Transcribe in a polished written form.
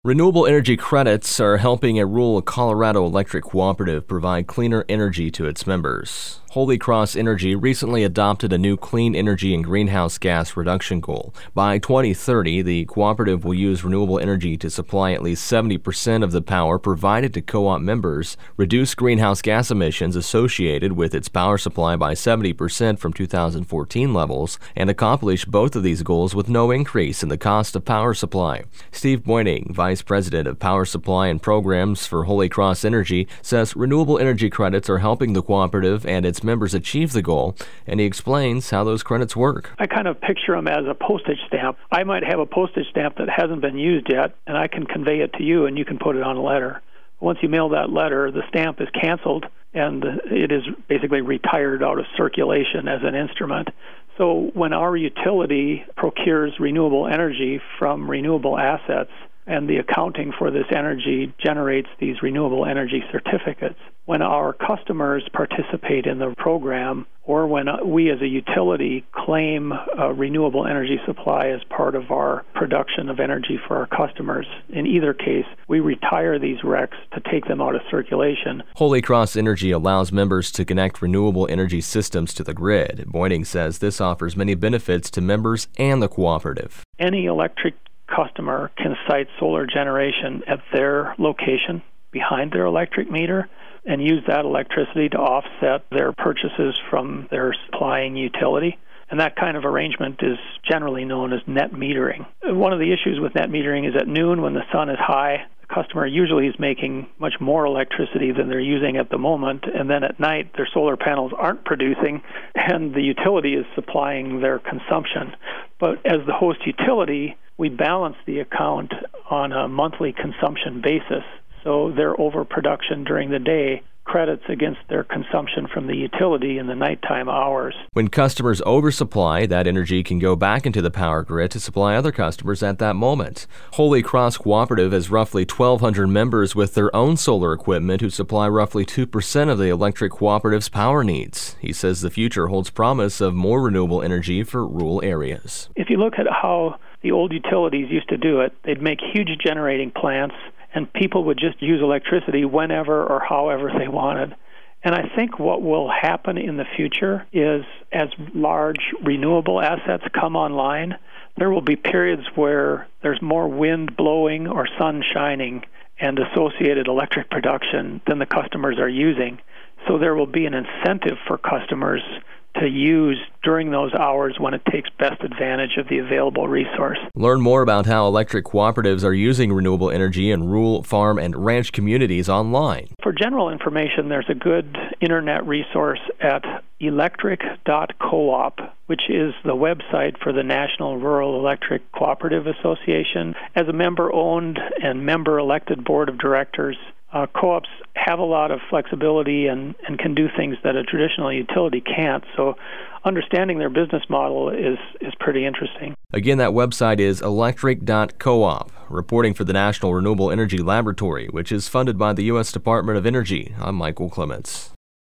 Renewable energy credits are helping a rural Colorado electric cooperative provide cleaner energy to its members. Holy Cross Energy recently adopted a new clean energy and greenhouse gas reduction goal. By 2030, the cooperative will use renewable energy to supply at least 70% of the power provided to co-op members, reduce greenhouse gas emissions associated with its power supply by 70% from 2014 levels, and accomplish both of these goals with no increase in the cost of power supply. Steve Boining, Vice President of Power Supply and Programs for Holy Cross Energy, says renewable energy credits are helping the cooperative and its members achieve the goal, and he explains how those credits work. I kind of picture them as a postage stamp. I might have a postage stamp that hasn't been used yet, and I can convey it to you, and you can put it on a letter. Once you mail that letter, the stamp is canceled, and it is basically retired out of circulation as an instrument. So when our utility procures renewable energy from renewable assets, and the accounting for this energy generates these renewable energy certificates. When our customers participate in the program, or when we as a utility claim a renewable energy supply as part of our production of energy for our customers, in either case, we retire these RECs to take them out of circulation. Holy Cross Energy allows members to connect renewable energy systems to the grid. Boining says this offers many benefits to members and the cooperative. Any electric customer can site solar generation at their location behind their electric meter and use that electricity to offset their purchases from their supplying utility. And that kind of arrangement is generally known as net metering. One of the issues with net metering is at noon when the sun is high, the customer usually is making much more electricity than they're using at the moment, and then at night their solar panels aren't producing and the utility is supplying their consumption. But as the host utility, we balance the account on a monthly consumption basis, so their overproduction during the day credits against their consumption from the utility in the nighttime hours. When customers oversupply, that energy can go back into the power grid to supply other customers at that moment. Holy Cross Cooperative has roughly 1,200 members with their own solar equipment who supply roughly 2% of the electric cooperative's power needs. He says the future holds promise of more renewable energy for rural areas. If you look at how the old utilities used to do it, they'd make huge generating plants, and people would just use electricity whenever or however they wanted. And I think what will happen in the future is as large renewable assets come online, there will be periods where there's more wind blowing or sun shining and associated electric production than the customers are using. So there will be an incentive for customers to use during those hours when it takes best advantage of the available resource. Learn more about how electric cooperatives are using renewable energy in rural, farm, and ranch communities online. For general information, there's a good internet resource at electric.coop, which is the website for the National Rural Electric Cooperative Association. As a member-owned and member-elected board of directors, co-ops have a lot of flexibility and can do things that a traditional utility can't. So understanding their business model is pretty interesting. Again, that website is electric.coop. Reporting for the National Renewable Energy Laboratory, which is funded by the U.S. Department of Energy, I'm Michael Clements.